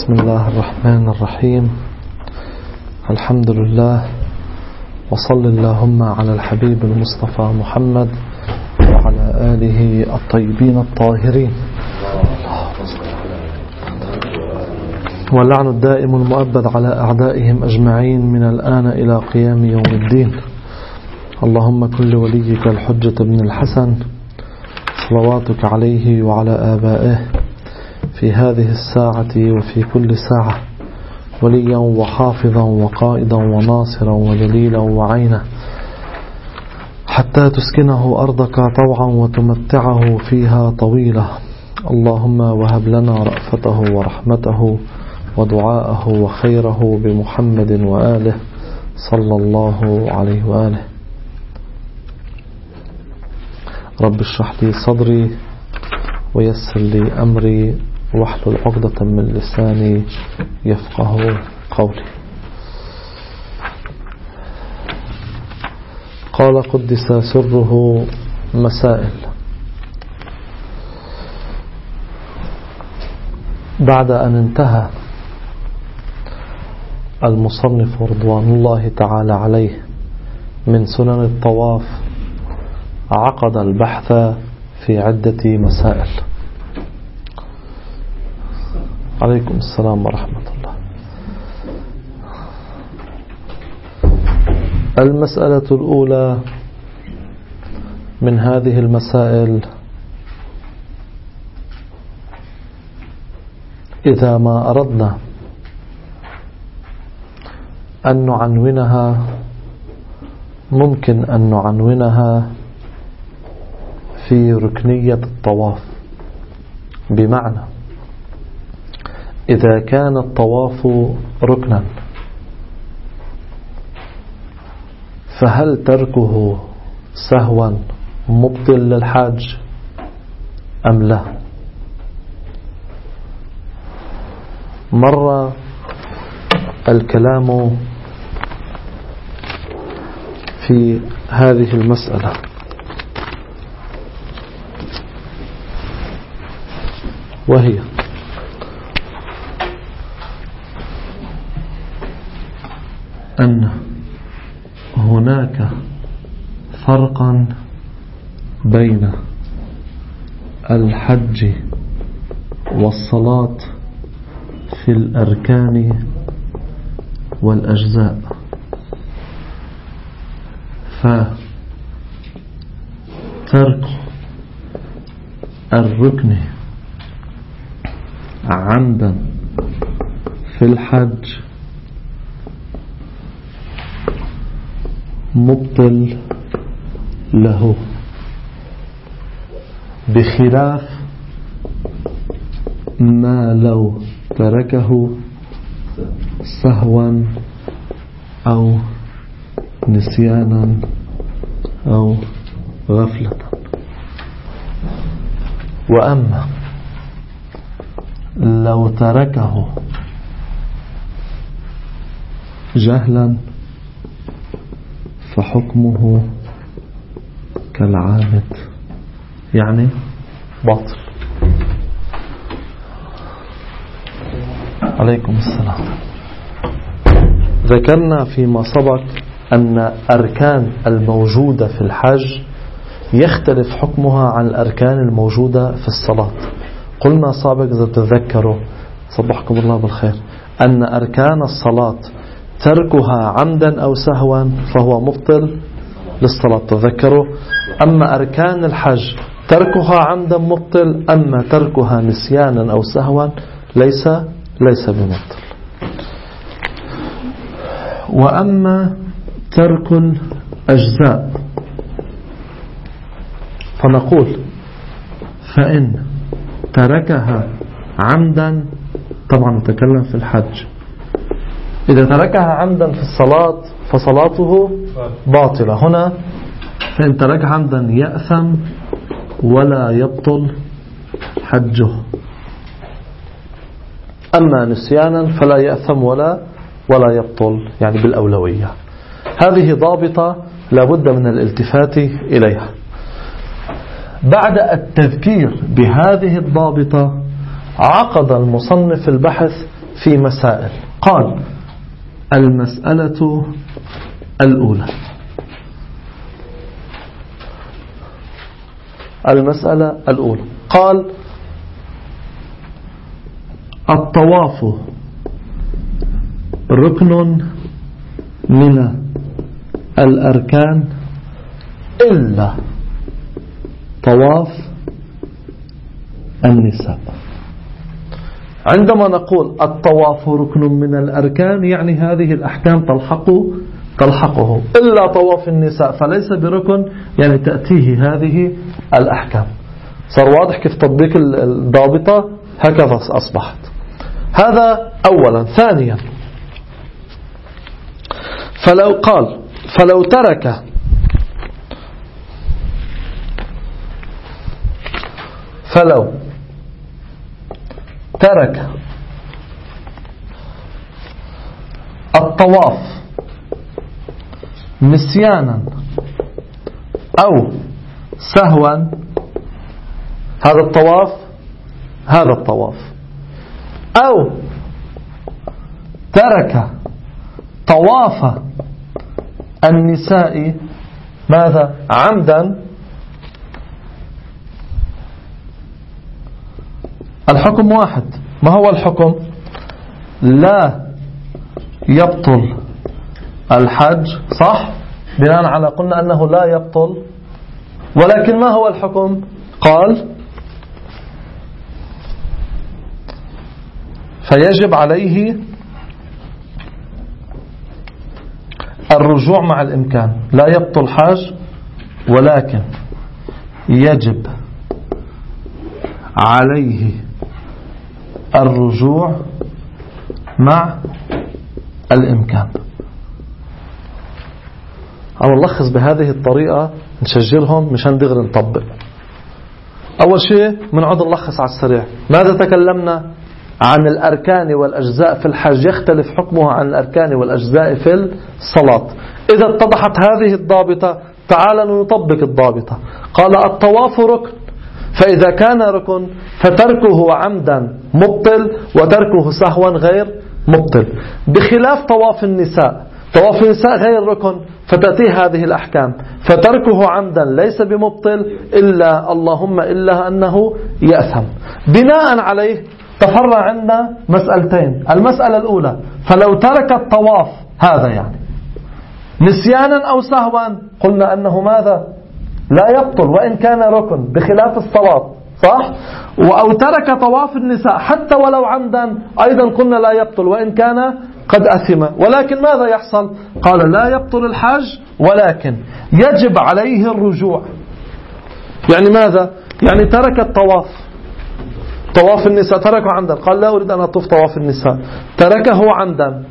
بسم الله الرحمن الرحيم. الحمد لله، وصل اللهم على الحبيب المصطفى محمد وعلى آله الطيبين الطاهرين، واللعن الدائم المؤبد على أعدائهم أجمعين من الآن إلى قيام يوم الدين. اللهم كن لوليك الحجة بن الحسن صلواتك عليه وعلى آبائه في هذه الساعة وفي كل ساعة وليا وحافظا وقائدا وناصرا ودليلا وعينا، حتى تسكنه أرضك طوعا وتمتعه فيها طويلة. اللهم وهب لنا رأفته ورحمته ودعاءه وخيره بمحمد وآله صلى الله عليه وآله. رب اشرح لي صدري ويسر لي أمري واحلل عقدة من لساني يفقه قولي. قال قدس سره مسائل. بعد أن انتهى المصنف رضوان الله تعالى عليه من سنن الطواف، عقد البحث في عدة مسائل. عليكم السلام ورحمة الله. المسألة الأولى من هذه المسائل: إذا ما أردنا أن نعنونها ممكن أن نعنونها في ركنية الطواف، بمعنى إذا كان الطواف ركنا فهل تركه سهوا مبطل للحاج أم لا؟ مر الكلام في هذه المسألة، وهي أن هناك فرقا بين الحج والصلاة في الأركان والأجزاء، فترك الركن عمدا في الحج مبطل له، بخلاف ما لو تركه سهوا أو نسيانا أو غفلة. وأما لو تركه جهلا فحكمه كالعامد، يعني باطل. عليكم السلام. ذكرنا فيما سبق أن أركان الموجودة في الحج يختلف حكمها عن الأركان الموجودة في الصلاة. قلنا سابق إذا تذكروا، صبحكم الله بالخير، أن أركان الصلاة تركها عمدا أو سهوا فهو مبطل للصلاة، تذكروا. أما أركان الحج تركها عمدا مبطل، أما تركها نسيانا أو سهوا ليس بمبطل. وأما ترك الأجزاء فنقول فإن تركها عمدا، طبعا نتكلم في الحج، إذا تركها عمدا في الصلاة فصلاته باطلة. هنا فإن تركها عمدا يأثم ولا يبطل حجه، أما نسيانا فلا يأثم ولا يبطل، يعني بالأولوية. هذه ضابطة لابد من الالتفات إليها. بعد التذكير بهذه الضابطة عقد المصنف البحث في مسائل. قال: المسألة الأولى، المسألة الأولى، قال: الطواف ركن من الأركان إلا طواف النساء. عندما نقول الطواف ركن من الأركان يعني هذه الأحكام تلحقه، إلا طواف النساء فليس بركن، يعني تأتيه هذه الأحكام. صار واضح كيف تطبيق الضابطة؟ هكذا أصبحت. هذا أولا. ثانيا، فلو ترك الطواف نسيانا أو سهوا، هذا الطواف، أو ترك طواف النساء ماذا؟ عمدا، الحكم واحد. ما هو الحكم؟ لا يبطل الحج، صح؟ بناء على قلنا أنه لا يبطل، ولكن ما هو الحكم؟ قال: فيجب عليه الرجوع مع الإمكان. لا يبطل حج، ولكن يجب عليه الرجوع مع الإمكان. أو نلخص بهذه الطريقة، نسجلهم مشان دغري نطبق. أول شيء بنعود نلخص على السريع. ماذا تكلمنا؟ عن الأركان والأجزاء في الحج، يختلف حكمها عن الأركان والأجزاء في الصلاة. إذا اتضحت هذه الضابطة تعال نطبق الضابطة. قال: الطواف ركن، فإذا كان ركن فتركه عمدا مبطل، وتركه سهوا غير مبطل، بخلاف طواف النساء. طواف النساء غير ركن، فتأتي هذه الأحكام، فتركه عمدا ليس بمبطل إلا أنه يأثم. بناء عليه تفرع عندنا مسألتين. المسألة الأولى: فلو ترك الطواف، هذا يعني نسيانا أو سهوا، قلنا أنه ماذا؟ لا يبطل وإن كان ركن، بخلاف الصلاة، صح؟ أو ترك طواف النساء حتى ولو عمدا، أيضا قلنا لا يبطل وإن كان قد أثم. ولكن ماذا يحصل؟ قال: لا يبطل الحج، ولكن يجب عليه الرجوع. يعني ماذا؟ يعني ترك الطواف، طواف النساء تركه عمدا، قال: لا أريد أن أطوف طواف النساء، تركه عمدا،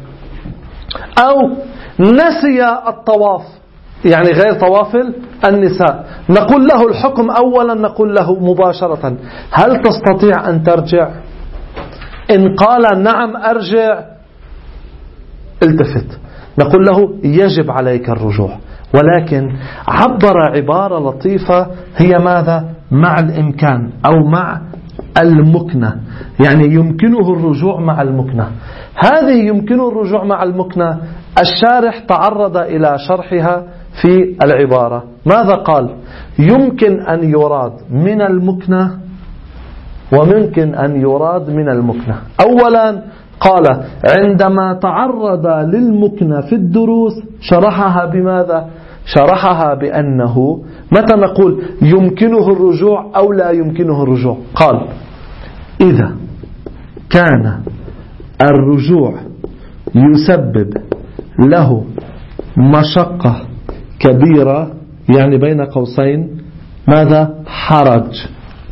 أو نسي الطواف، يعني غير طواف النساء. نقول له الحكم أولا، نقول له مباشرة: هل تستطيع أن ترجع؟ إن قال: نعم أرجع، التفت، نقول له: يجب عليك الرجوع. ولكن عبر عبارة لطيفة، هي ماذا؟ مع الإمكان أو مع المكنة، يعني يمكنه الرجوع مع المكنة. هذه يمكنه الرجوع مع المكنة، الشارح تعرض إلى شرحها في العبارة. ماذا قال؟ يمكن أن يراد من المكنة، وممكن أن يراد من المكنة. أولا قال: عندما تعرض للمكنة في الدروس شرحها بماذا؟ شرحها بأنه متى نقول يمكنه الرجوع أو لا يمكنه الرجوع؟ قال: إذا كان الرجوع يسبب له مشقة كبيرة، يعني بين قوسين ماذا؟ حرج،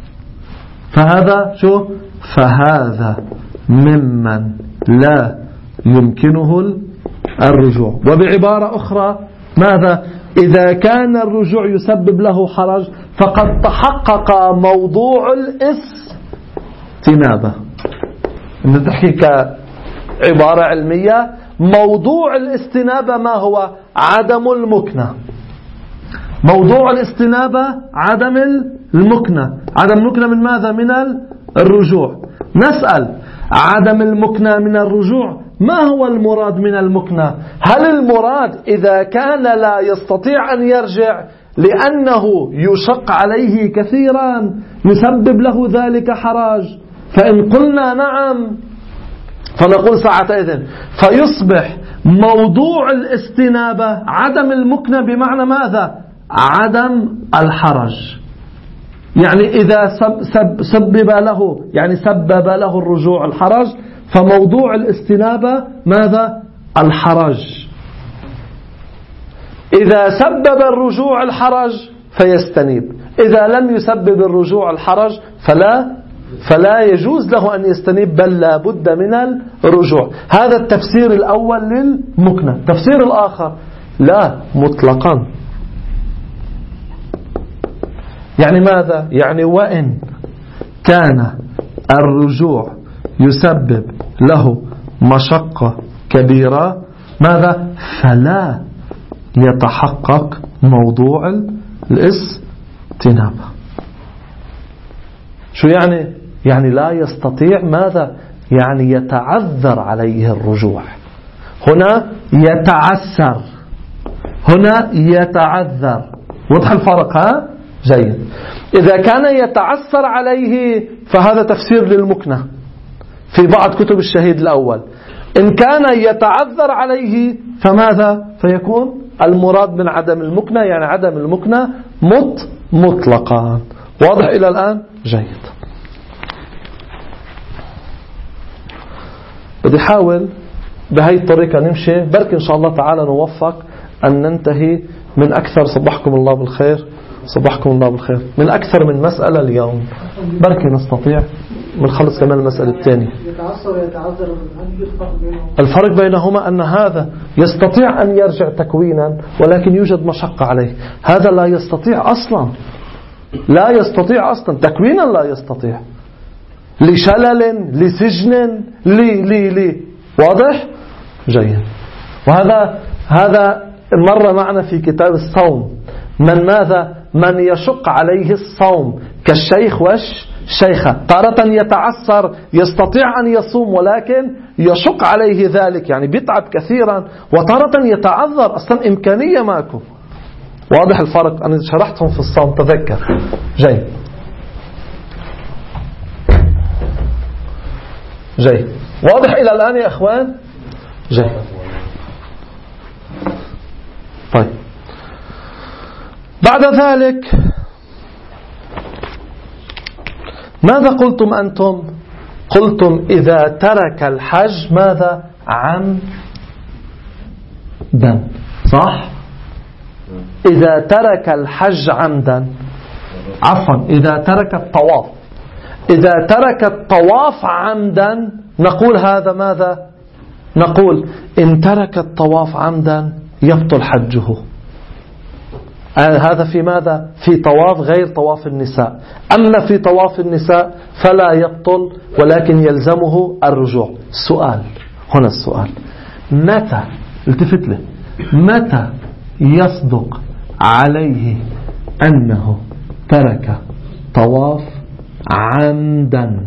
فهذا ممن لا يمكنه الرجوع. وبعبارة أخرى ماذا؟ إذا كان الرجوع يسبب له حرج فقد تحقق موضوع الاستنابة. نتحكي كعبارة علمية، موضوع الاستنابة ما هو؟ عدم المكنة. موضوع الاستنابة عدم المكنة. عدم المكنة من ماذا؟ من الرجوع. نسأل: عدم المكنة من الرجوع. ما هو المراد من المكنة؟ هل المراد إذا كان لا يستطيع أن يرجع لأنه يشق عليه كثيرا يسبب له ذلك حرج؟ فإن قلنا نعم فنقول ساعتئذ فيصبح موضوع الاستنابة عدم المكنة بمعنى ماذا؟ عدم الحرج. يعني إذا سبب له الرجوع الحرج، فموضوع الاستنابة ماذا؟ الحرج. إذا سبب الرجوع الحرج فيستنيب، إذا لم يسبب الرجوع الحرج فلا يجوز له أن يستنيب، بل لا بد من الرجوع. هذا التفسير الأول للمكنة. التفسير الآخر لا مطلقا، يعني ماذا؟ يعني وإن كان الرجوع يسبب له مشقة كبيرة ماذا؟ فلا يتحقق موضوع الاستنابة. شو يعني؟ يعني لا يستطيع ماذا؟ يعني يتعذر عليه الرجوع. هنا يتعسر، هنا يتعذر. وضح الفرق؟ ها؟ جيد. إذا كان يتعسر عليه فهذا تفسير للمكنة في بعض كتب الشهيد الأول. إن كان يتعذر عليه فماذا؟ فيكون المراد من عدم المكنة يعني عدم المكنة مطلقا. واضح إلى الآن؟ جيد. بدي حاول بهي الطريقة نمشي، بركي إن شاء الله تعالى نوفق أن ننتهي من أكثر. صبحكم الله بالخير، صبحكم الله بالخير. من أكثر من مسألة اليوم، بركي نستطيع بنخلص كمان المسألة الثانية. الفرق بينهما أن هذا يستطيع أن يرجع تكوينا ولكن يوجد مشقة عليه، هذا لا يستطيع أصلا، لا يستطيع أصلا تكوينا، لا يستطيع لشلل لسجن لي. واضح؟ جيد. وهذا مر معنا في كتاب الصوم. من ماذا؟ من يشق عليه الصوم كالشيخ والشيخة، تارة يتعسر يستطيع أن يصوم ولكن يشق عليه ذلك، يعني بيتعب كثيرا، وتارة يتعذر أصلا إمكانية ماكو. واضح الفرق؟ أنا شرحتهم في الصوم تذكر. جيد. واضح إلى الآن يا أخوان؟ جيد. طيب بعد ذلك ماذا قلتم أنتم؟ قلتم إذا ترك الحج ماذا؟ عمدا، صح؟ إذا ترك الحج عمدا، عفوا إذا ترك الطواف، إذا ترك الطواف عمدا نقول هذا ماذا؟ نقول إن ترك الطواف عمدا يبطل حجه. هذا في ماذا؟ في طواف غير طواف النساء. أما في طواف النساء فلا يبطل ولكن يلزمه الرجوع. السؤال هنا، السؤال متى، التفت له، متى يصدق عليه أنه ترك طواف عمدا؟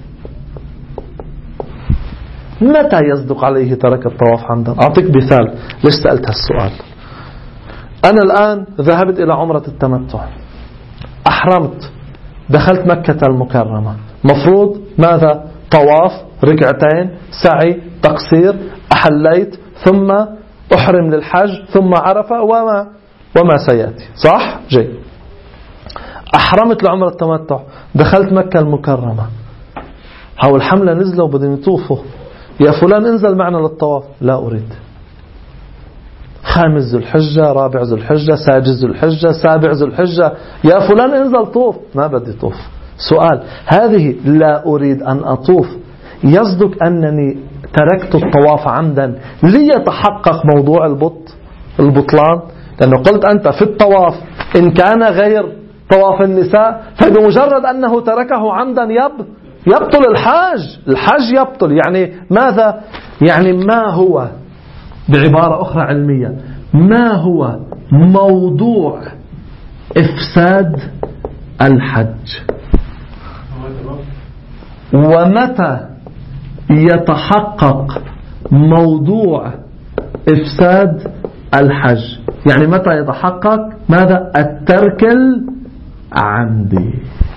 متى يصدق عليه ترك الطواف عمدا؟ أعطيك مثال ليش سألت هالسؤال. أنا الآن ذهبت إلى عمرة التمتع، أحرمت، دخلت مكة المكرمة، مفروض ماذا؟ طواف، ركعتين، سعي، تقصير، أحليت، ثم أحرم للحج، ثم عرفة وما سيأتي، صح؟ جيد. أحرمت لعمرة التمتع، دخلت مكة المكرمة، هاو الحملة نزلوا بدهم يطوفوا، يا فلان انزل معنا للطواف، لا أريد. خامس ذو الحجة، رابع ذو الحجة، سادس ذو الحجة، سابع ذو الحجة، يا فلان انزل طوف، ما بدي طوف. سؤال، هذه لا أريد أن أطوف يصدق أنني تركت الطواف عمدا ليتحقق موضوع البطلان؟ لأنه قلت أنت في الطواف إن كان غير طواف النساء فبمجرد أنه تركه عمدا يبطل الحج يبطل. يعني ماذا؟ يعني ما هو، بعبارة أخرى علمية، ما هو موضوع إفساد الحج؟ ومتى يتحقق موضوع إفساد الحج. يعني متى يتحقق ماذا؟ الترك العمدي.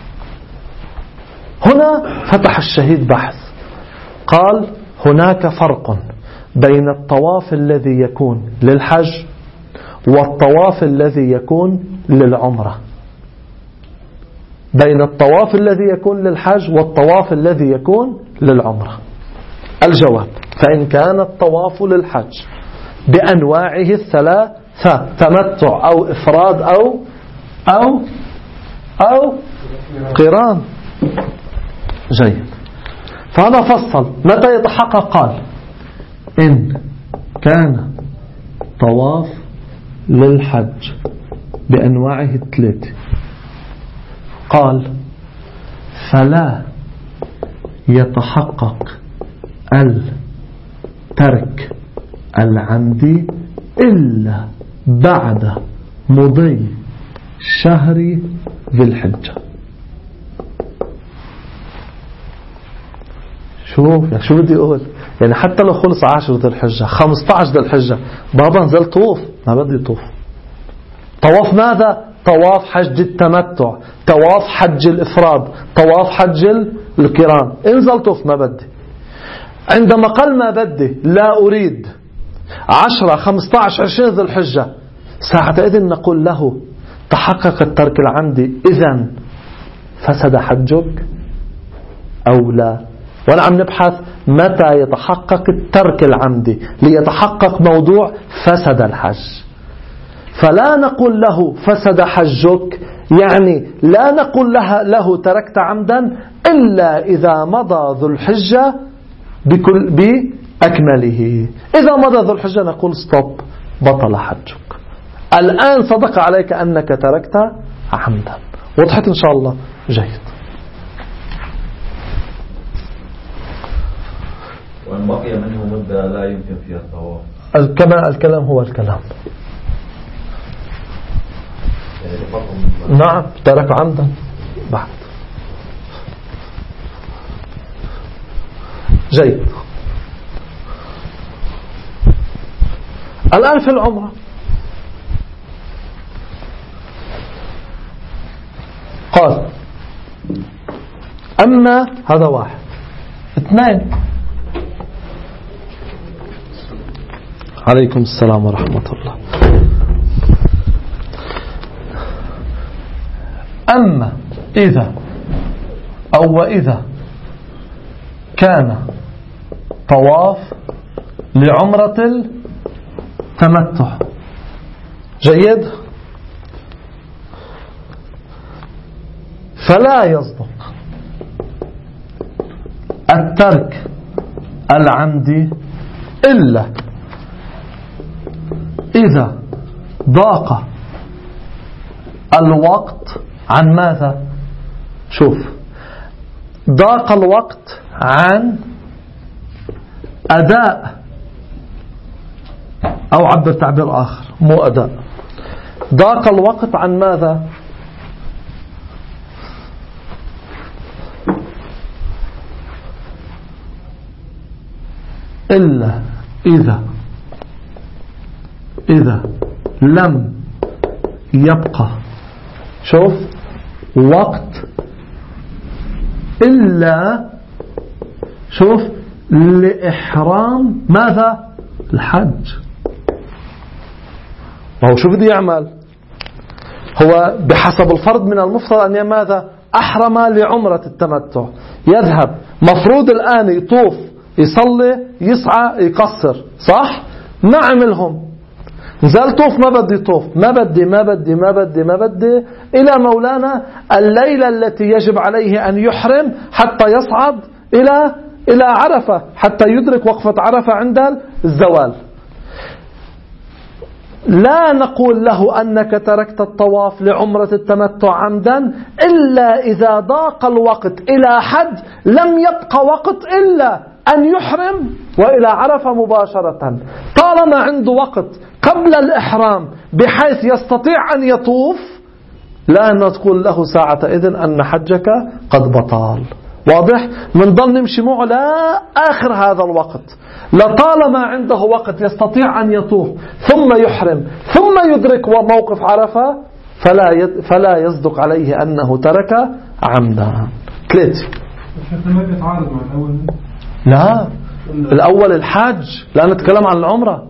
هنا فتح الشهيد بحث، قال هناك فرق بين الطواف الذي يكون للحج والطواف الذي يكون للعمرة، بين الطواف الذي يكون للحج والطواف الذي يكون للعمرة. الجواب: فإن كان الطواف للحج بأنواعه الثلاثة، تمتع أو إفراد أو قران. جيد. فهذا فصل متى يتحقق. قال إن كان طواف للحج بأنواعه الثلاثة، قال فلا يتحقق الترك العمدي إلا بعد مضي شهر ذي الحجة. شو بدي أقول؟ يعني حتى لو خلص 10 ذي الحجة 15 ذي الحجة بابا نزل طوف، ما بدي طوف. طواف ماذا؟ طواف حج التمتع، طواف حج الإفراد، طواف حج القران. انزل طوف ما بدي. عندما قال ما بدي، لا أريد 10 15 20 ذي الحجة، ساعتئذ نقول له تحقق الترك العمدي، إذن فسد حجك أو لا؟ وأنا عم نبحث متى يتحقق الترك العمدي ليتحقق موضوع فسد الحج. فلا نقول له فسد حجك، يعني لا نقول له تركت عمدا إلا إذا مضى ذو الحجة بأكمله. إذا مضى ذو الحجة نقول ستوب، بطل حجك. الآن صدق عليك أنك تركت عمدا. وضحت إن شاء الله؟ جيد. وإن بقي منه مدة لا يمكن فيها الطواف. الكلام هو الكلام. نعم ترك عمدا بعد. جيد. الآن في العمرة قال أما هذا 1 2. عليكم السلام ورحمة الله. أما إذا أو وإذا كان طواف لعمرة التمتع. جيد. فلا يصدق الترك العمدي إلا إذا ضاق الوقت عن ماذا؟ شوف، ضاق الوقت عن أداء، أو عبر تعبير آخر مو أداء، ضاق الوقت عن ماذا؟ إلا إذا لم يبقى، شوف، وقت إلا، شوف، لإحرام ماذا؟ الحج. وهو شو بده يعمل؟ هو بحسب الفرض من المفترض أن ماذا؟ أحرم لعمرة التمتع، يذهب مفروض الآن يطوف، يصلي، يسعى، يقصر، صح؟ ما عملهم، نزل طوف، ما بدي طوف، ما بدي إلى مولانا الليلة التي يجب عليه أن يحرم حتى يصعد إلى عرفة، حتى يدرك وقفة عرفة عند الزوال. لا نقول له أنك تركت الطواف لعمرة التمتع عمدا إلا إذا ضاق الوقت إلى حد لم يبقى وقت إلا أن يحرم وإلى عرفة مباشرة. طالما عنده وقت قبل الإحرام بحيث يستطيع أن يطوف، لا نقول له ساعة إذن أن حجك قد بطل. واضح؟ منضل نمشي معه لآخر هذا الوقت، لطالما عنده وقت يستطيع أن يطوف ثم يحرم ثم يدرك موقف عرفة فلا يصدق عليه أنه ترك عمدا. 3. ما بيتعارض مع الأول؟ لا، الأول الحج، لا نتكلم عن العمرة.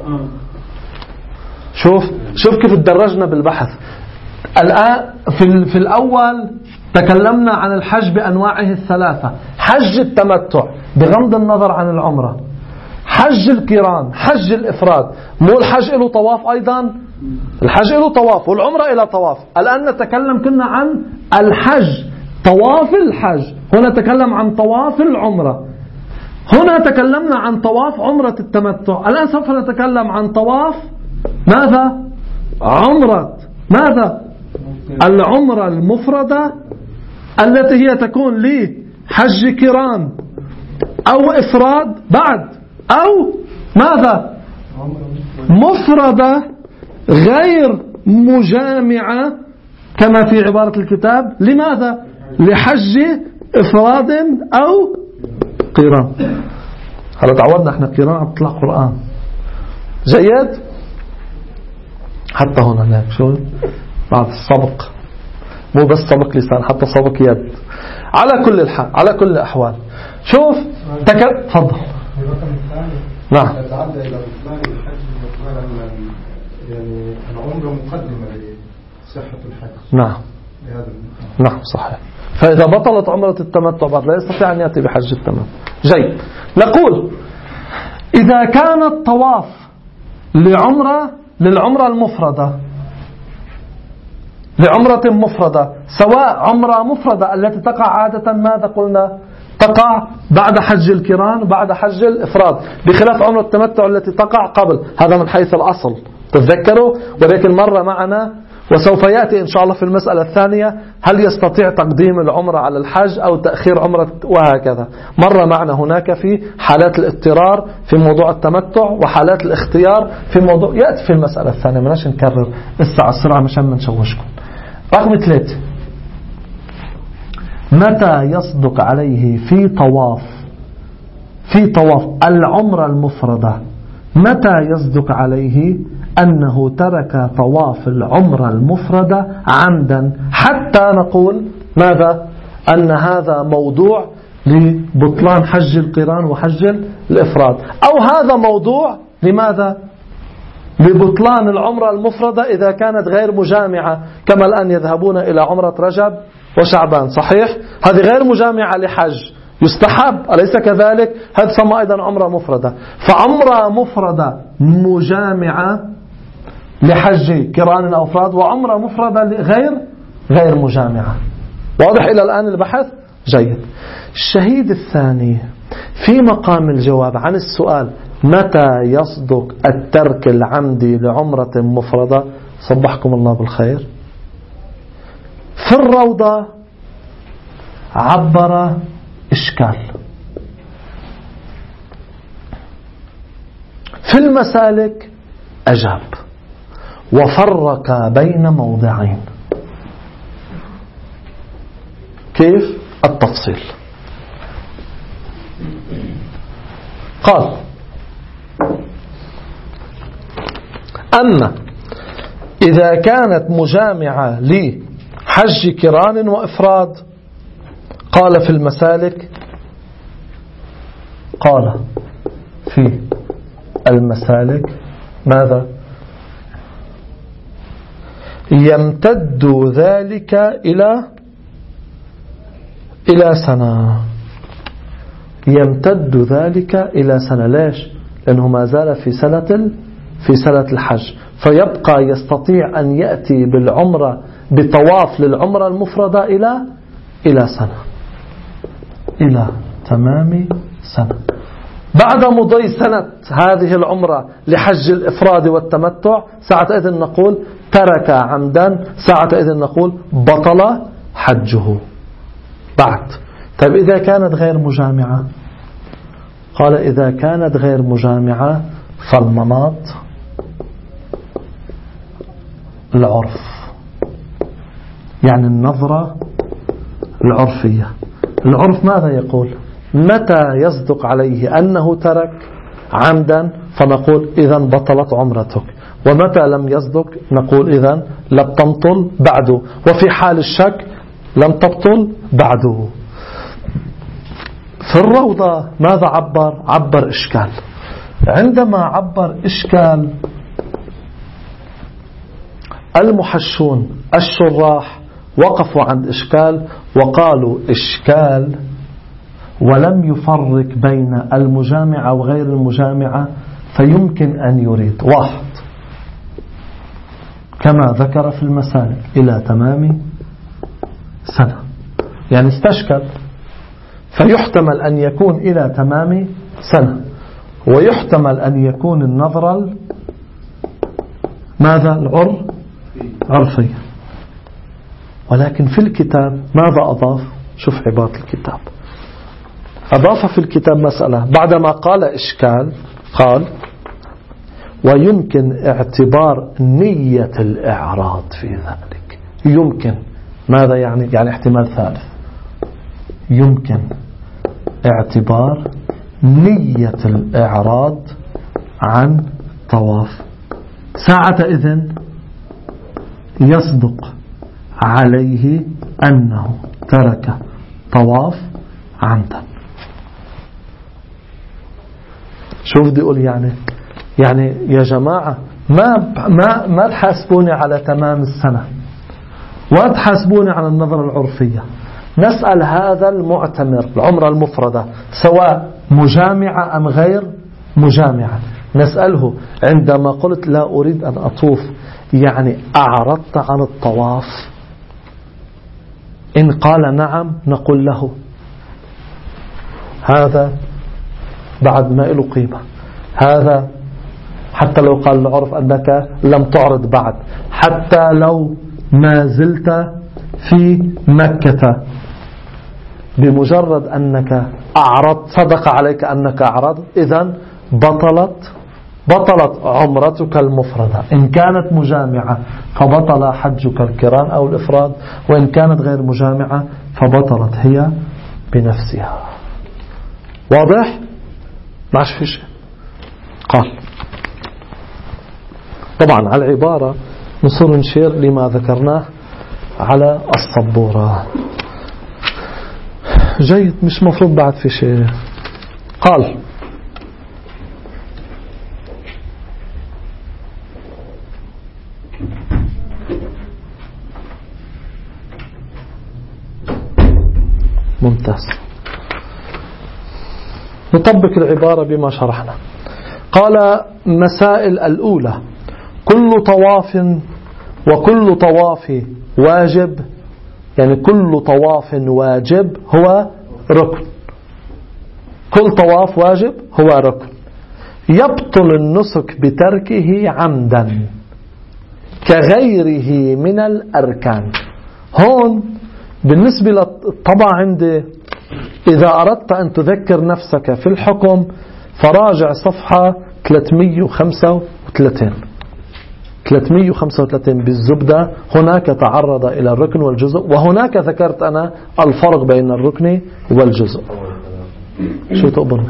شوف كيف تدرجنا بالبحث. الآن في الأول تكلمنا عن الحج بأنواعه الثلاثة: حج التمتع بغض النظر عن العمرة، حج القران، حج الإفراد. مو الحج له طواف أيضا؟ الحج له طواف والعمرة إلى طواف. الآن نتكلم كنا عن الحج، طواف الحج. هنا نتكلم عن طواف العمرة. هنا تكلمنا عن طواف عمرة التمتع. الآن سوف نتكلم عن طواف ماذا؟ عمرة ماذا؟ العمرة المفردة التي هي تكون لحج قران أو إفراد بعد، أو ماذا؟ مفردة غير مجامعة كما في عبارة الكتاب. لماذا؟ لحج إفراد أو قران. هلا تعودنا احنا قران عم تطلع قرآن. جيد؟ حتى هنا هناك شو بعد السبق، مو بس سبق لسان، حتى سبق يد. على كل الحال، على كل الأحوال، شوف تفضل. نعم. يتعدى إلى بطلان الحج يعني العمرة مقدمة لصحة الحج. نعم. نعم صحيح. فإذا بطلت عمرة التمتع بعد لا يستطيع أن يأتي بحج التمتع. جيد. نقول إذا كان الطواف للعمرة المفردة، لعمرة مفردة، سواء عمرة مفردة التي تقع عادة ماذا قلنا؟ تقع بعد حج القران وبعد حج الإفراد، بخلاف عمرة التمتع التي تقع قبل. هذا من حيث الأصل، تذكروا. ولكن مر معنا وسوف يأتي إن شاء الله في المسألة الثانية هل يستطيع تقديم العمرة على الحج أو تأخير عمرة وهكذا. مر معنا هناك في حالات الاضطرار في موضوع التمتع وحالات الاختيار في موضوع، يأتي في المسألة الثانية. مناش نكرر الساعة السرعة مشان ما نشوشكم. رقم 3: متى يصدق عليه في طواف العمرة المفردة، متى يصدق عليه أنه ترك طواف العمرة المفردة عمدا، حتى نقول ماذا؟ أن هذا موضوع لبطلان حج القران وحج الإفراد، أو هذا موضوع لماذا؟ لبطلان العمرة المفردة إذا كانت غير مجامعة، كما الآن يذهبون إلى عمرة رجب وشعبان. صحيح؟ هذه غير مجامعة لحج، يستحب، أليس كذلك؟ هذا سمى أيضا عمرة مفردة. فعمرة مفردة مجامعة لحج قران أو إفراد، وعمرة مفردة غير مجامعة. واضح إلى الآن البحث؟ جيد. الشهيد الثاني في مقام الجواب عن السؤال متى يصدق الترك العمدي لعمرة مفردة، صبحكم الله بالخير، في الروضة عبر إشكال، في المسالك أجاب، وفرق بين موضعين. كيف؟ التفصيل. قال: أما إذا كانت مجامعة لحج قران وإفراد، قال في المسالك، قال في المسالك ماذا؟ يمتد ذلك إلى سنة. يمتد ذلك إلى سنة. ليش؟ لأنه ما زال في سنة الحج، فيبقى يستطيع أن يأتي بالعمرة بطواف للعمرة المفردة إلى سنة، إلى تمام سنة. بعد مضي سنة هذه العمرة لحج الإفراد والتمتع، ساعتئذ نقول ترك عمدا، ساعتئذ نقول بطل حجه. بعد. طيب إذا كانت غير مجامعة، قال إذا كانت غير مجامعة فالمناط العرف، يعني النظرة العرفية. العرف ماذا يقول؟ متى يصدق عليه أنه ترك عمدا فنقول إذن بطلت عمرتك، ومتى لم يصدق نقول إذن لم تبطل بعده، وفي حال الشك لم تبطل بعده. في الروضة ماذا عبر إشكال. عندما عبر إشكال المحشون الشراح وقفوا عند إشكال وقالوا إشكال ولم يفرق بين المجامعة وغير المجامعة، فيمكن أن يريد واحد كما ذكر في المسائل إلى تمام سنة، يعني استشكل، فيحتمل أن يكون إلى تمام سنة، ويحتمل أن يكون النظر ماذا عرفية. ولكن في الكتاب ماذا أضاف؟ شوف عبارة الكتاب، أضاف في الكتاب مسألة بعدما قال إشكال، قال ويمكن اعتبار نية الإعراض في ذلك. يمكن ماذا يعني احتمال ثالث، يمكن اعتبار نية الإعراض عن طواف. ساعة إذن يصدق عليه أنه ترك طواف عمدا. شوف بدي أقول يعني يا جماعة ما تحاسبوني على تمام السنة ولا تحاسبوني على النظرة العرفية. نسأل هذا المعتمر العمرة المفردة سواء مجامعة أم غير مجامعة، نسأله عندما قلت لا أريد أن أطوف يعني أعرضت عن الطواف؟ إن قال نعم نقول له هذا بعد ما له قيمة، هذا حتى لو قال العرف أنك لم تعرض بعد، حتى لو ما زلت في مكة، بمجرد أنك أعرضت صدق عليك أنك أعرضت، إذن بطلت عمرتك المفردة. إن كانت مجامعة فبطل حجك القران أو الإفراد، وإن كانت غير مجامعة فبطلت هي بنفسها. واضح؟ ما في شيء. قال طبعا على العبارة نصير نشير لما ذكرناه على السبورة. جيد، مش مفروض بعد في شيء. قال ممتاز، نطبق العبارة بما شرحنا. قال مسائل الأولى كل طواف وكل طواف واجب، يعني كل طواف واجب هو ركن، كل طواف واجب هو ركن. يبطل النسك بتركه عمدا كغيره من الأركان. هون بالنسبة للطبع عندي إذا أردت أن تذكر نفسك في الحكم فراجع صفحة 335 بالزبدة. هناك تعرض إلى الركن والجزء، وهناك ذكرت أنا الفرق بين الركن والجزء. شو تقبلنا؟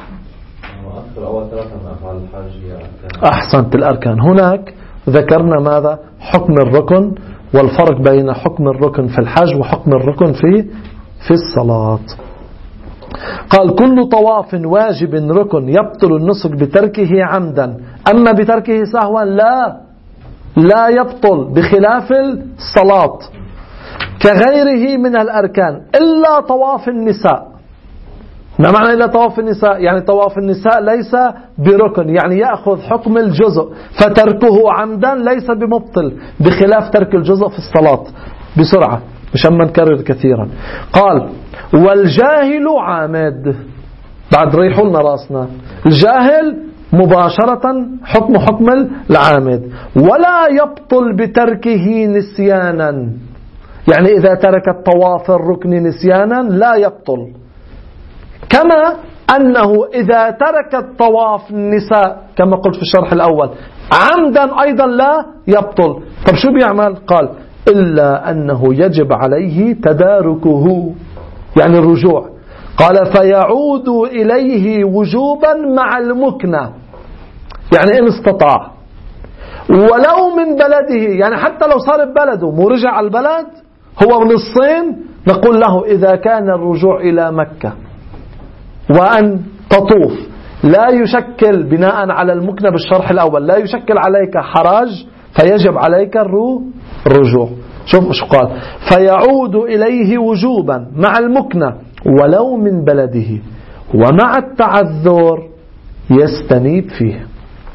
أحسنت، الأركان. هناك ذكرنا ماذا؟ حكم الركن والفرق بين حكم الركن في الحج وحكم الركن في الصلاة. قال كل طواف واجب ركن يبطل النسك بتركه عمدا، أما بتركه سهوا لا يبطل، بخلاف الصلاة. كغيره من الأركان إلا طواف النساء. ما معنى إلا طواف النساء؟ يعني طواف النساء ليس بركن، يعني يأخذ حكم الجزء، فتركه عمدا ليس بمبطل، بخلاف ترك الجزء في الصلاة. بسرعة مشان ما نكرر كثيرا. قال والجاهل عامد. بعد ريحوا لنا راسنا. الجاهل مباشرة حكم العامد. ولا يبطل بتركه نسيانا، يعني إذا ترك الطواف الركن نسيانا لا يبطل. كما أنه إذا ترك الطواف النساء كما قلت في الشرح الأول عمدا أيضا لا يبطل. طب شو بيعمل؟ قال إلا أنه يجب عليه تداركه. يعني الرجوع. قال فيعود إليه وجوبا مع المكنة، يعني إن استطاع، ولو من بلده، يعني حتى لو صار ببلده مو رجع على البلد، هو من الصين، نقول له إذا كان الرجوع إلى مكة وأن تطوف لا يشكل بناء على المكنة بالشرح الأول لا يشكل عليك حرج، فيجب عليك الرجوع. شوف شو قال، فيعود إليه وجوبا مع المكنة ولو من بلده، ومع التعذر يستنيب فيه.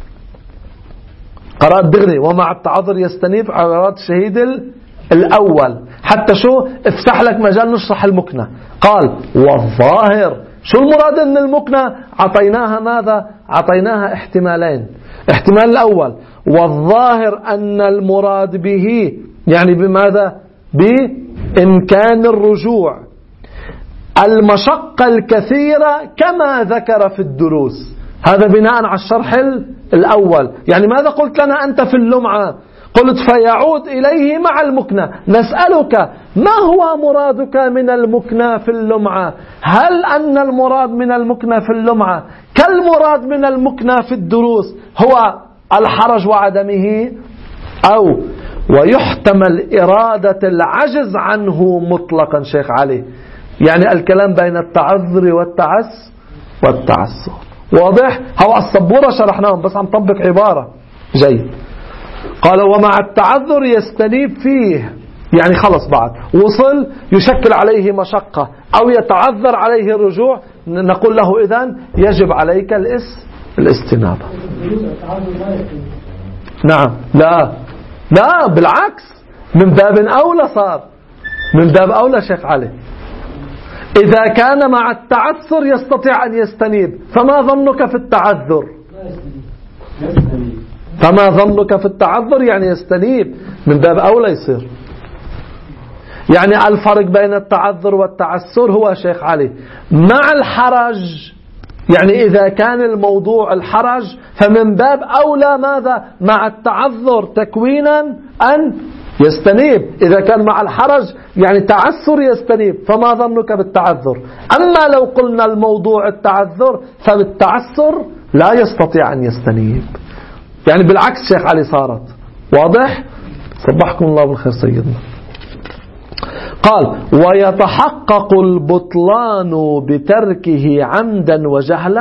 قرأت دغري ومع التعذر يستنيب على قراءة الشهيد الأول، حتى شو افتح لك مجال نشرح المكنة. قال والظاهر، شو المراد ان المكنة عطيناها ماذا؟ عطيناها احتمالين. احتمال الأول والظاهر أن المراد به يعني بماذا؟ بإمكان الرجوع، المشقة الكثيرة كما ذكر في الدروس. هذا بناء على الشرح الأول. يعني ماذا قلت لنا أنت في اللمعة؟ قلت فيعود إليه مع المكنة. نسألك ما هو مرادك من المكنة في اللمعة؟ هل أن المراد من المكنة في اللمعة كالمراد من المكنة في الدروس هو الحرج وعدمه، أو ويحتمل إرادة العجز عنه مطلقا؟ شيخ علي، يعني الكلام بين التعذر والتعسر. واضح؟ هو الصبورة شرحناهم، بس عم طبق عبارة. جيد. قال ومع التعذر يستنيب فيه، يعني خلص بعد وصل يشكل عليه مشقة أو يتعذر عليه الرجوع، نقول له إذن يجب عليك الاستنابة. نعم. لا بالعكس، من باب أولى، صار من باب أولى شيخ علي. إذا كان مع التعثر يستطيع أن يستنيب، فما ظنك في التعذر؟ فما ظنك في التعذر يعني يستنيب، من باب أولى يصير. يعني الفرق بين التعذر والتعسر هو شيخ علي مع الحرج، يعني إذا كان الموضوع الحرج فمن باب أولى ماذا؟ مع التعذر تكوينا أن يستنيب. إذا كان مع الحرج يعني تعسر يستنيب، فما ظنك بالتعذر؟ أما لو قلنا الموضوع التعذر فبالتعسر لا يستطيع أن يستنيب، يعني بالعكس شيخ علي صارت. واضح؟ صبحكم الله بالخير سيدنا. قال ويتحقق البطلان بتركه عمدا وجهلا.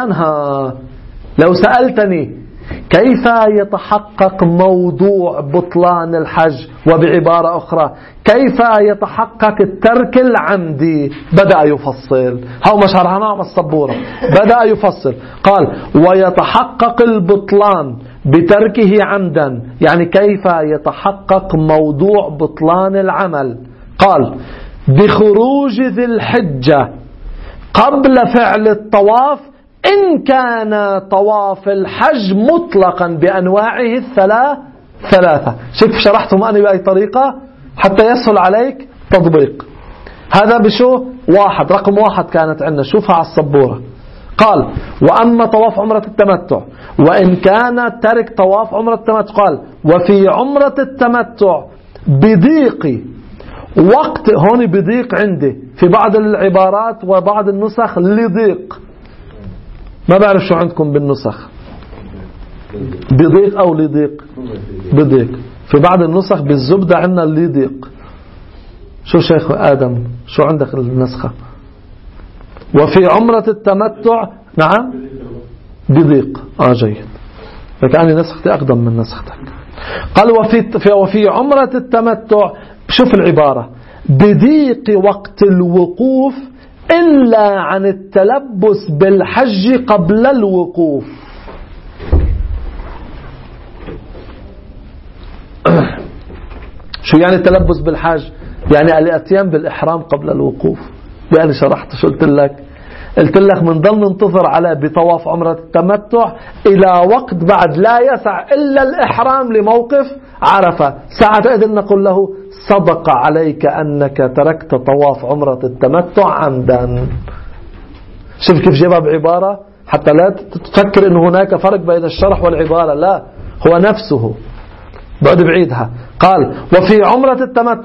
لو سألتني كيف يتحقق موضوع بطلان الحج، وبعبارة أخرى كيف يتحقق الترك العمدي، بدأ يفصل. هو ما شرحناه مع الصبورة، بدأ يفصل. قال ويتحقق البطلان بتركه عمدا، يعني كيف يتحقق موضوع بطلان العمل. قال بخروج ذي الحجة قبل فعل الطواف إن كان طواف الحج مطلقا بأنواعه الثلاثة. شوف شرحتهم أنا بأي طريقة حتى يسهل عليك تطبيق. هذا بشو؟ واحد، رقم واحد كانت عندنا، شوفها على السبورة. قال وأما طواف عمرة التمتع وإن كان ترك طواف عمرة التمتع، قال وفي عمرة التمتع بضيق وقت، هون بضيق عندي في بعض العبارات وبعض النسخ لضيق، ما بعرف شو عندكم بالنسخ، بضيق أو لضيق؟ بضيق. في بعض النسخ بالزبدة عندنا لضيق. شو شيخ آدم شو عندك النسخة؟ وفي عمرة التمتع نعم بضيق. جيد، فكأني نسختي أقدم من نسختك. قال وفي عمرة التمتع، شوف العبارة، بضيق وقت الوقوف إلا عن التلبس بالحج قبل الوقوف. شو يعني التلبس بالحج؟ يعني الاتيان بالإحرام قبل الوقوف. يعني شرحت شو قلت لك؟ قلت لك من ضمن ننتظر على بطواف عمرة التمتع إلى وقت بعد لا يسع إلا الإحرام لموقف عرفة. ساعة إذن نقول له صدق عليك أنك تركت طواف عمرة التمتع عمدا. شوف كيف جابها بعبارة حتى لا تفكر أن هناك فرق بين الشرح والعبارة، لا، هو نفسه بعد بعيدها. قال وفي عمرة التمتع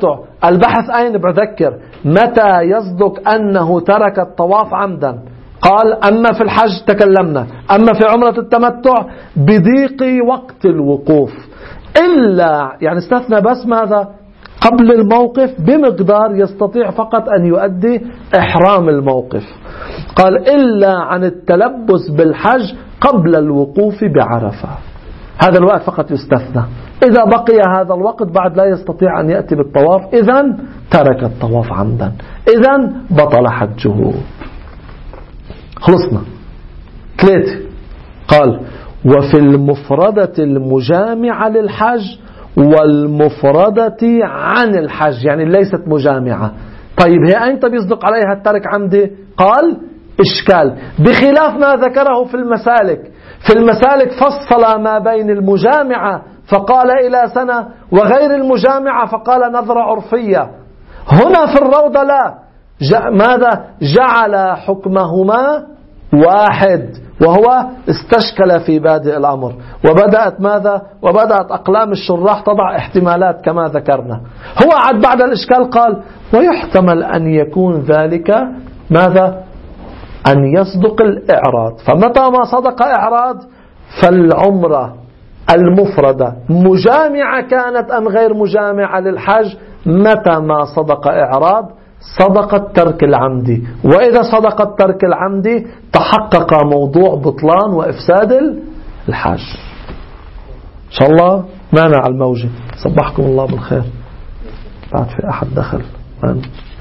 البحث أين؟ بذكر متى يصدق أنه ترك الطواف عمدا؟ قال أما في الحج تكلمنا، أما في عمرة التمتع بضيق وقت الوقوف، إلا يعني استثنى بس ماذا؟ قبل الموقف بمقدار يستطيع فقط أن يؤدي إحرام الموقف. قال إلا عن التلبس بالحج قبل الوقوف بعرفة، هذا الوقت فقط يستثنى. إذا بقي هذا الوقت بعد لا يستطيع أن يأتي بالطواف، إذن ترك الطواف عمدا، إذن بطل حجه. خلصنا. 3. قال وفي المفردة المجامعة للحج والمفردة عن الحج، يعني ليست مجامعة. طيب هي أين بيصدق عليها الترك عمدي؟ قال إشكال، بخلاف ما ذكره في المسالك. في المسالك فصل ما بين المجامعة فقال إلى سنة وغير المجامعة فقال نظرة عرفية. هنا في الروضة لا، ماذا؟ جعل حكمهما واحد، وهو استشكل في بادئ الأمر. وبدأت ماذا؟ وبدأت أقلام الشراح تضع احتمالات كما ذكرنا. هو عد بعد الإشكال قال ويحتمل أن يكون ذلك ماذا؟ أن يصدق الإعراض. فمتى ما صدق إعراض فالعمرة المفردة مجامعة كانت أم غير مجامعة للحج. متى ما صدق إعراض صدق الترك العمدي، وإذا صدق الترك العمدي تحقق موضوع بطلان وإفساد الحج. إن شاء الله معنا على الموجة. صبحكم الله بالخير. بعد في أحد دخل لا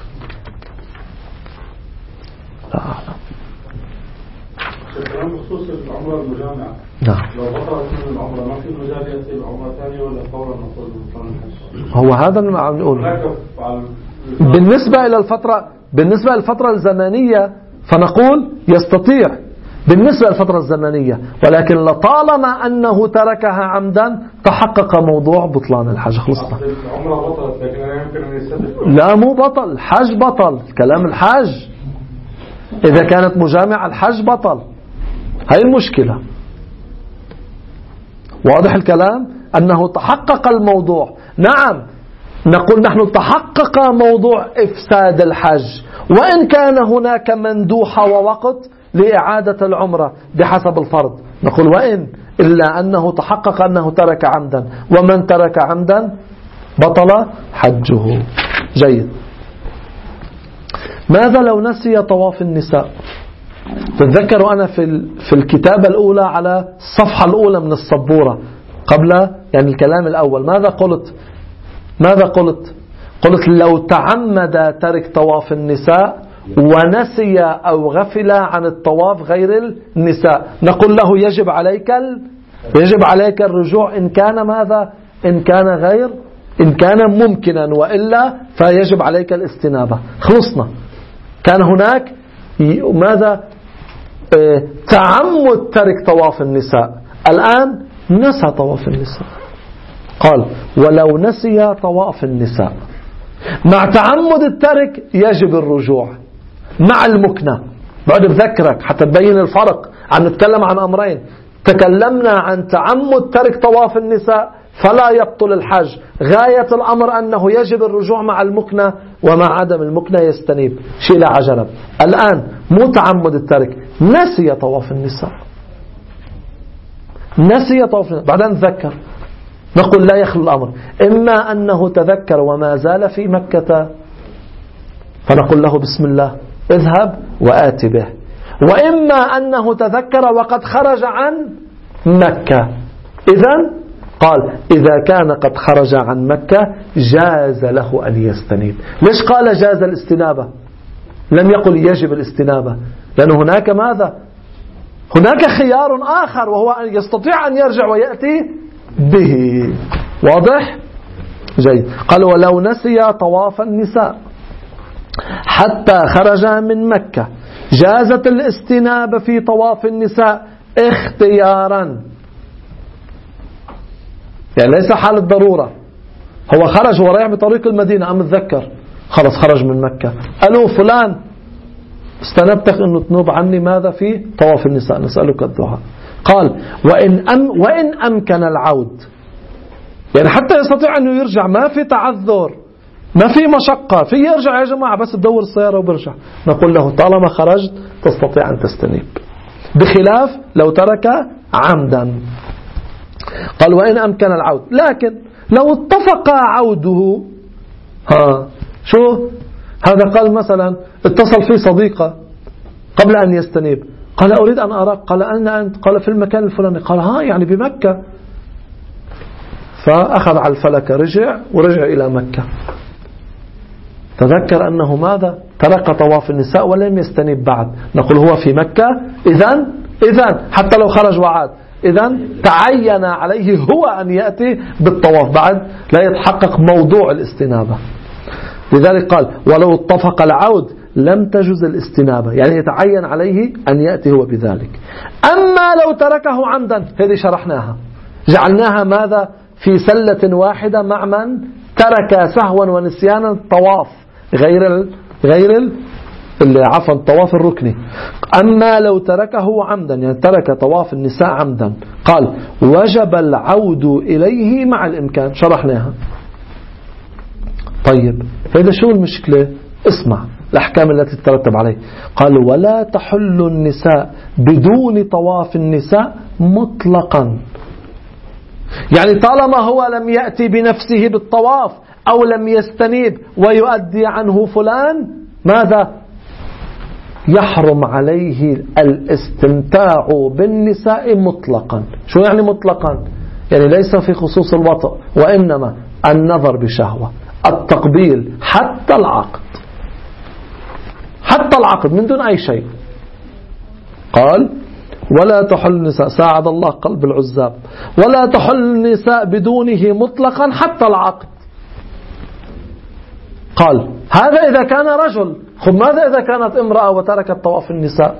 أعلم. بخصوص العمرة المجامعة، نعم، لو بطلت من العمرة ما في مجال يأتي العمرة ثانية ولا فورا نقول بطلان الحج؟ هو هذا اللي عم نقوله. بالنسبة للفترة الزمنية فنقول يستطيع بالنسبة للفترة الزمنية، ولكن لطالما أنه تركها عمدا تحقق موضوع بطلان الحج. خلصنا. العمرة بطلت لكن لا يمكن أن يستدف. لا مو بطل، الحج بطل. كلام الحج إذا كانت مجامعة الحج بطل. هاي المشكلة. واضح الكلام؟ أنه تحقق الموضوع. نعم نقول نحن تحقق موضوع إفساد الحج، وإن كان هناك مندوحة ووقت لإعادة العمرة بحسب الفرض. نقول وإن إلا أنه تحقق أنه ترك عمدا، ومن ترك عمدا بطل حجه. جيد. ماذا لو نسي طواف النساء؟ تتذكروا أنا في الكتابة الأولى على الصفحة الأولى من السبورة قبل يعني الكلام الأول ماذا قلت؟ قلت لو تعمد ترك طواف النساء ونسي أو غفل عن الطواف غير النساء نقول له يجب عليك الرجوع إن كان ماذا؟ إن كان ممكنا، وإلا فيجب عليك الاستنابة. خلصنا. كان هناك ماذا؟ تعمد ترك طواف النساء، الآن نسى طواف النساء. قال ولو نسي طواف النساء مع تعمد الترك يجب الرجوع مع المكنة. بعد بذكرك حتى تبين الفرق. عم نتكلم عن أمرين. تكلمنا عن تعمد ترك طواف النساء فلا يبطل الحج، غاية الأمر أنه يجب الرجوع مع المكنة، ومع عدم المكنة يستنيب شيء لا عجلب. الآن مو تعمد الترك، نسي طواف النساء، بعدين تذكر. نقول لا يخلو الأمر، إما أنه تذكر وما زال في مكة فنقول له بسم الله اذهب وآت به، وإما أنه تذكر وقد خرج عن مكة. إذن قال إذا كان قد خرج عن مكة جاز له أن يستنيب. ليش قال جاز الاستنابة؟ لم يقل يجب الاستنابة، لأن هناك ماذا؟ هناك خيار آخر، وهو أن يستطيع أن يرجع ويأتي به. واضح؟ جيد. قال ولو نسي طواف النساء حتى خرج من مكة جازت الاستنابة في طواف النساء اختيارا، يعني ليس حالة ضرورة. هو خرج ورايح بطريق المدينة أم تذكر خلص خرج من مكة، قالوا فلان استنبتك أنه تنوب عني ماذا في طواف النساء، نسألك الدعاء. قال وإن أمكن العود، يعني حتى يستطيع أنه يرجع ما في تعذر، ما في مشقة، في يرجع يا جماعة بس تدور السيارة وبرجع. نقول له طالما خرجت تستطيع أن تستنيب، بخلاف لو ترك عمدا. قال وإن أمكن العود، لكن لو اتفق عوده، شو هذا؟ قال مثلا اتصل في صديقة قبل أن يستنيب، قال أريد أن أراك، قال أين أنت؟ قال في المكان الفلاني، قال يعني بمكة. فأخذ على الفلكة، ورجع إلى مكة، تذكر أنه ماذا؟ ترك طواف النساء ولم يستنيب بعد. نقول هو في مكة، إذن حتى لو خرج وعاد، إذن تعين عليه هو أن يأتي بالطواف بعد لا يتحقق موضوع الاستنابة. لذلك قال ولو اتفق العود لم تجز الاستنابة، يعني يتعين عليه أن يأتي هو بذلك. أما لو تركه عمدا، هذه شرحناها، جعلناها ماذا؟ في سلة واحدة مع من ترك سهوا ونسيانا الطواف غير الطواف الركني. أما لو تركه عمدا، يعني ترك طواف النساء عمدا، قال وجب العود إليه مع الإمكان، شرحناها. طيب هذا شو المشكلة؟ اسمع الأحكام التي تترتب عليه. قال ولا تحل النساء بدون طواف النساء مطلقا، يعني طالما هو لم يأتي بنفسه بالطواف أو لم يستنيب ويؤدي عنه فلان، ماذا؟ يحرم عليه الاستمتاع بالنساء مطلقا. شو يعني مطلقا؟ يعني ليس في خصوص الوطء، وإنما النظر بشهوة، التقبيل، حتى العقد من دون أي شيء. قال ولا تحل النساء، ساعد الله قلب العزاب، ولا تحل النساء بدونه مطلقا حتى العقد. قال هذا إذا كان رجل. خب ماذا إذا كانت امرأة وتركت طواف النساء؟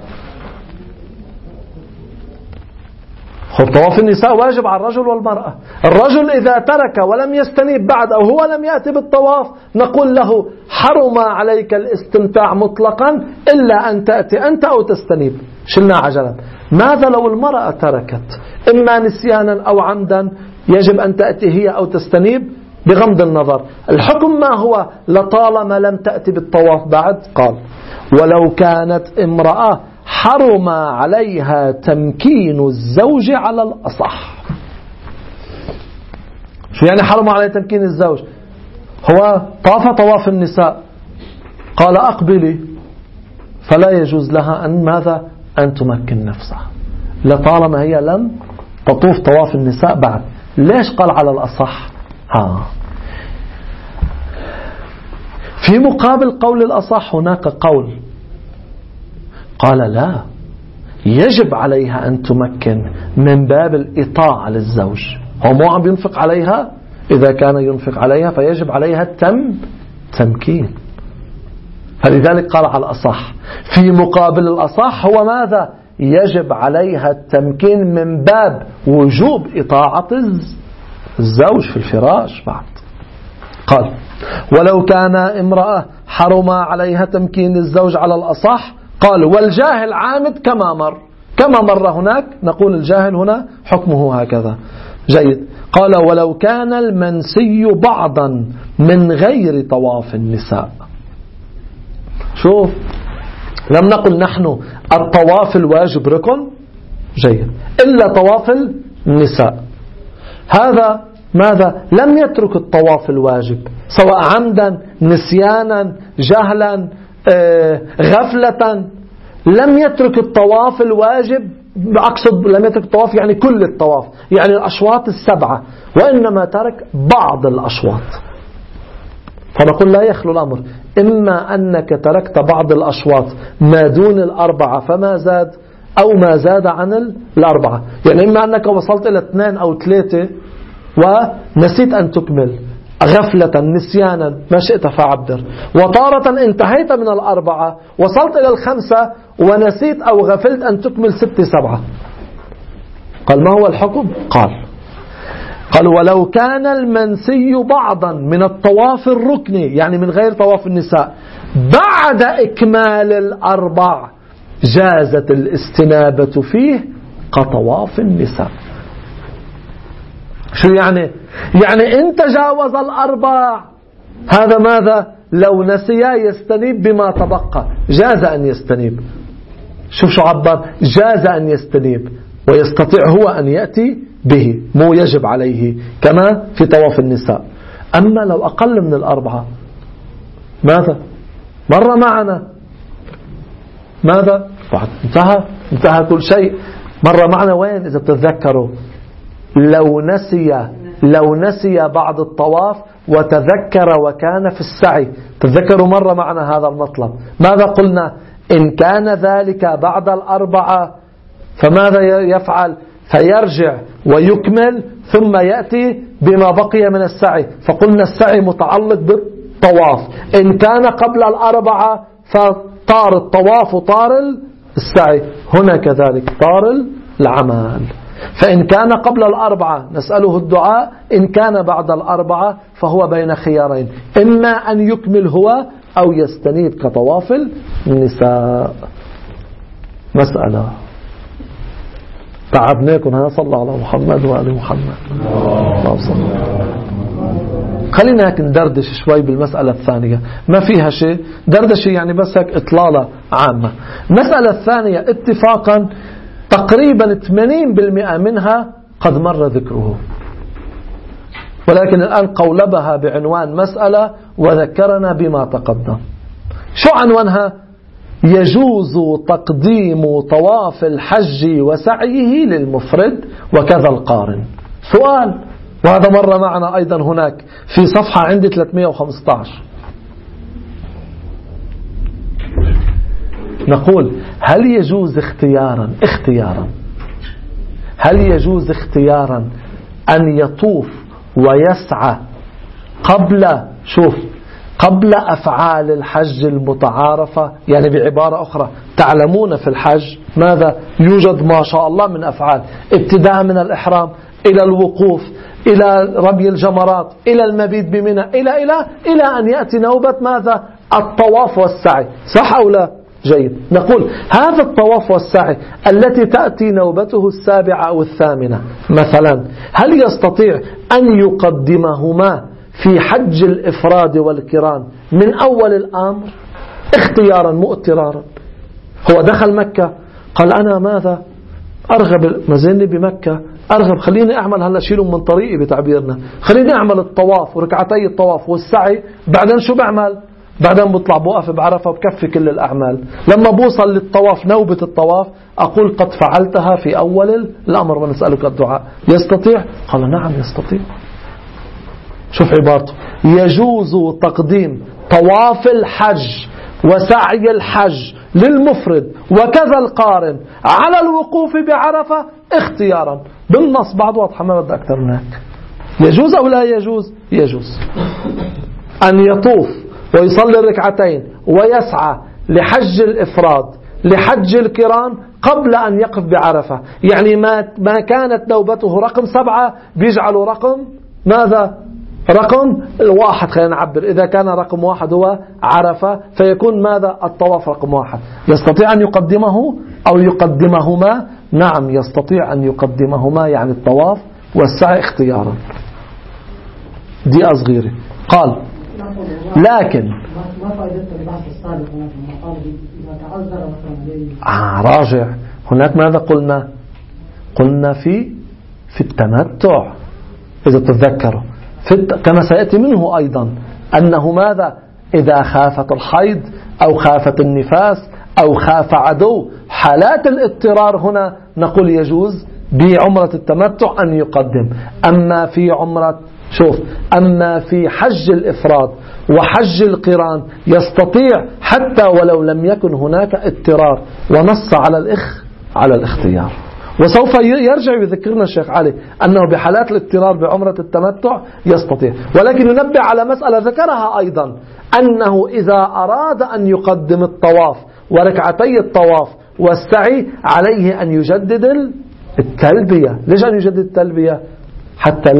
خب طواف النساء واجب على الرجل والمرأة. الرجل إذا ترك ولم يستنيب بعد أو هو لم يأتي بالطواف، نقول له حرم عليك الاستمتاع مطلقا إلا أن تأتي أنت أو تستنيب، شلنا عجلا. ماذا لو المرأة تركت إما نسيانا أو عمدا؟ يجب أن تأتي هي أو تستنيب بغمض النظر. الحكم ما هو؟ لطالما لم تأتي بالطواف بعد. قال ولو كانت امرأة حرم عليها تمكين الزوج على الأصح. شو يعني حرم عليها تمكين الزوج؟ هو طاف طواف النساء، قال أقبلي، فلا يجوز لها أن ماذا؟ أن تمكن نفسها لطالما هي لم تطوف طواف النساء بعد. ليش قال على الأصح؟ في مقابل قول الأصح هناك قول قال لا، يجب عليها أن تمكن من باب الإطاعة للزوج. هو مو عم ينفق عليها، إذا كان ينفق عليها فيجب عليها تمكين. فلذلك قال على الأصح. في مقابل الأصح هو ماذا؟ يجب عليها التمكين من باب وجوب إطاعة الزوج في الفراش بعد. قال ولو كان امرأة حرم عليها تمكين الزوج على الأصح. قال والجاهل عامد كما مر هناك، نقول الجاهل هنا حكمه هكذا. جيد. قال ولو كان المنسي بعضا من غير طواف النساء. شوف، لم نقل نحن الطواف الواجب ركن، جيد، إلا طواف النساء. هذا ماذا؟ لم يترك الطواف الواجب سواء عمدا، نسيانا، جهلا، غفلة. لم يترك الطواف الواجب، أقصد لم يترك الطواف يعني كل الطواف، يعني الأشواط السبعة، وإنما ترك بعض الأشواط. فنقول لا يخلو الأمر، إما أنك تركت بعض الأشواط ما دون الأربعة فما زاد، أو ما زاد عن الأربعة. يعني إما أنك وصلت إلى 2 أو 3 ونسيت أن تكمل، غفلة، نسيانا، ما شئت فعبر. وطارة انتهيت من 4 وصلت إلى 5 ونسيت أو غفلت أن تكمل 6 7. قال ما هو الحكم؟ قال ولو كان المنسي بعضا من الطواف الركني، يعني من غير طواف النساء، بعد إكمال 4 جازت الاستنابة فيه كطواف النساء. شو يعني؟ يعني إن تجاوز 4 هذا ماذا؟ لو نسيا يستنيب بما تبقى، جاز أن يستنيب. شوف شو عبر، جاز أن يستنيب ويستطيع هو أن يأتي به، مو يجب عليه كما في طواف النساء. أما لو أقل من الأربعة ماذا؟ مر معنا ماذا؟ انتهى كل شيء. مر معنا وين إذا بتتذكروا؟ لو نسي بعض الطواف وتذكر وكان في السعي، تذكروا مر معنا هذا المطلب. ماذا قلنا؟ إن كان ذلك بعد الأربعة فماذا يفعل؟ فيرجع ويكمل ثم يأتي بما بقي من السعي. فقلنا السعي متعلق بالطواف. إن كان قبل الأربعة فطار الطواف وطار السعي. هنا كذلك طار العمل. فإن كان قبل الأربعة نسأله الدعاء، إن كان بعد الأربعة فهو بين خيارين، إما أن يكمل هو أو يستنيب كطواف النساء. مسألة تعبناكم. هذا صلى على محمد وآل محمد. الله صلى. خلينا هيك ندردش شوي بالمسألة الثانية، ما فيها شيء دردشة يعني، بس هيك إطلالة عامة. المسألة الثانية اتفاقا تقريبا 80% منها قد مر ذكره، ولكن الآن قولبها بعنوان مسألة وذكرنا بما تقدم. شو عنوانها؟ يجوز تقديم طواف الحج وسعيه للمفرد وكذا القارن. سؤال، وهذا مر معنا أيضا هناك في صفحة عندي 315. نقول هل يجوز اختيارا هل يجوز اختيارا أن يطوف ويسعى قبل أفعال الحج المتعارفة؟ يعني بعبارة أخرى، تعلمون في الحج ماذا يوجد ما شاء الله من أفعال، ابتداء من الإحرام إلى الوقوف إلى رمي الجمرات إلى المبيت بمنى إلى أن يأتي نوبة ماذا؟ الطواف والسعي، صح أو لا؟ جيد. نقول هذا الطواف والسعي التي تأتي نوبته 7 أو 8 مثلا، هل يستطيع أن يقدمهما في حج الإفراد والقران من أول الأمر اختيارا مو اضطرارا؟ هو دخل مكة قال أنا ماذا أرغب مازلني بمكة، أرغب خليني أعمل هلا شيلهم من طريقي بتعبيرنا، خليني أعمل الطواف وركعتي الطواف والسعي، بعدين شو بعمل؟ بعدين بطلع بوقف بعرفة وبكفي كل الأعمال. لما بوصل للطواف نوبة الطواف أقول قد فعلتها في أول الأمر ونسألك الدعاء. يستطيع؟ قال نعم يستطيع. شوف عبارته، يجوز تقديم طواف الحج وسعي الحج للمفرد وكذا القارن على الوقوف بعرفة اختيارا. بالنص بعض واضحة، ما بدي أكثر من هيك. يجوز أو لا يجوز؟ يجوز أن يطوف ويصلي الركعتين ويسعى لحج الإفراد لحج القران قبل أن يقف بعرفة. يعني ما كانت نوبته رقم 7 بيجعلوا رقم ماذا؟ رقم 1. خلينا نعبر، إذا كان رقم 1 هو عرفة فيكون ماذا؟ الطواف رقم 1. يستطيع أن يقدمه أو يقدمهما؟ نعم يستطيع أن يقدمهما، يعني الطواف والسعي اختيارا. دي أصغيرة. قال لكن ما فائدة البحث السابق هناك المقال إذا تعذر مثلا راجع هناك ماذا قلنا؟ قلنا في التمتع إذا تتذكروا كما سيأتي منه أيضا أنه ماذا؟ إذا خافت الحيض أو خافت النفاس أو خاف عدو، حالات الاضطرار هنا نقول يجوز بعمرة التمتع أن يقدم. أما في أما في حج الإفراد وحج القران يستطيع حتى ولو لم يكن هناك اضطرار، ونص على الاختيار. وسوف يرجع يذكرنا الشيخ علي أنه بحالات الاضطرار بعمرة التمتع يستطيع. ولكن ينبه على مسألة ذكرها أيضا، أنه إذا أراد أن يقدم الطواف وركعتي الطواف والسعي عليه أن يجدد التلبية. ليش أن يجدد التلبية؟ حتى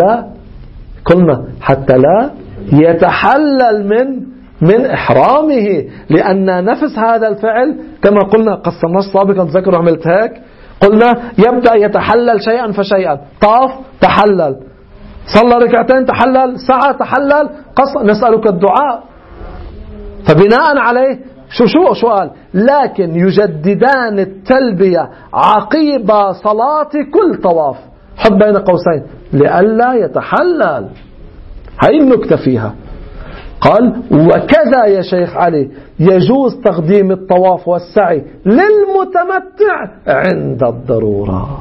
لا يتحلل من إحرامه، لأن نفس هذا الفعل كما قلنا قسمناه سابقا، تذكروا عملت هيك، قلنا يبدأ يتحلل شيئا فشيئا، طاف تحلل، صلى ركعتين تحلل، ساعة تحلل، نسألك الدعاء. فبناء عليه شو قال؟ لكن يجددان التلبية عقيب صلاة كل طواف، حط بين قوسين لئلا يتحلل. هاي النكتة فيها. قال وكذا يا شيخ علي يجوز تقديم الطواف والسعي للمتمتع عند الضرورة.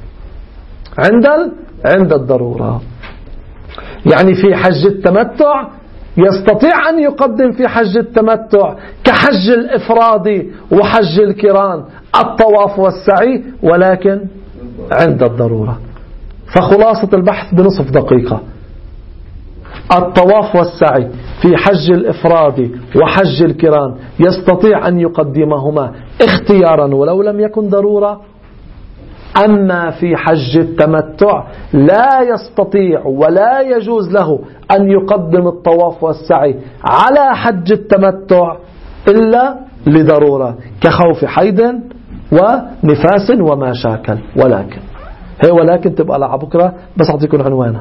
عند الضرورة، يعني في حج التمتع يستطيع أن يقدم في حج التمتع كحج الإفراد وحج الكران الطواف والسعي، ولكن عند الضرورة. فخلاصة البحث بنصف دقيقة: الطواف والسعي في حج الإفراد وحج الكران يستطيع أن يقدمهما اختيارا ولو لم يكن ضرورة. أما في حج التمتع لا يستطيع ولا يجوز له أن يقدم الطواف والسعي على حج التمتع إلا لضرورة كخوف حيض ونفاس وما شاكل. ولكن تبقى لها بكرة، بس أعطيكم عنوانها.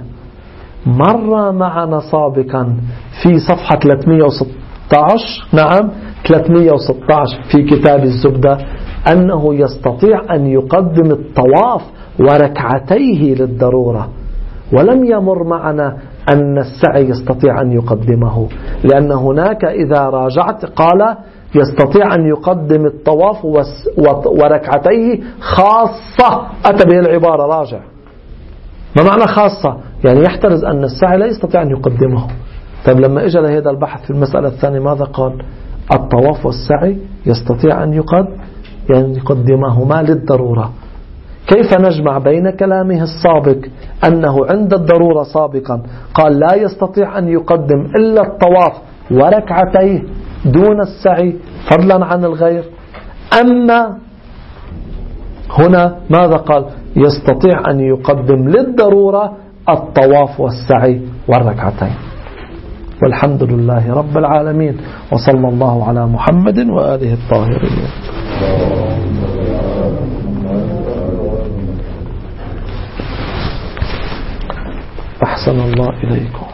مر معنا سابقا في صفحة 316 نعم 316 في كتاب الزبدة أنه يستطيع أن يقدم الطواف وركعتيه للضرورة، ولم يمر معنا أن السعي يستطيع أن يقدمه، لأن هناك إذا راجعت قال يستطيع أن يقدم الطواف وركعتيه خاصة، أتى به العبارة راجع. ما معنى خاصة؟ يعني يحترز أن السعي لا يستطيع أن يقدمه. طيب لما إجا لهذا البحث في المسألة الثانية ماذا قال؟ الطواف والسعي يستطيع أن يقدمهما للضرورة. كيف نجمع بين كلامه السابق أنه عند الضرورة سابقا قال لا يستطيع أن يقدم إلا الطواف وركعتيه دون السعي فضلا عن الغير، أما هنا ماذا قال؟ يستطيع أن يقدم للضرورة الطواف والسعي والركعتين. والحمد لله رب العالمين، وصلى الله على محمد وآله الطاهرين. أحسن الله إليكم.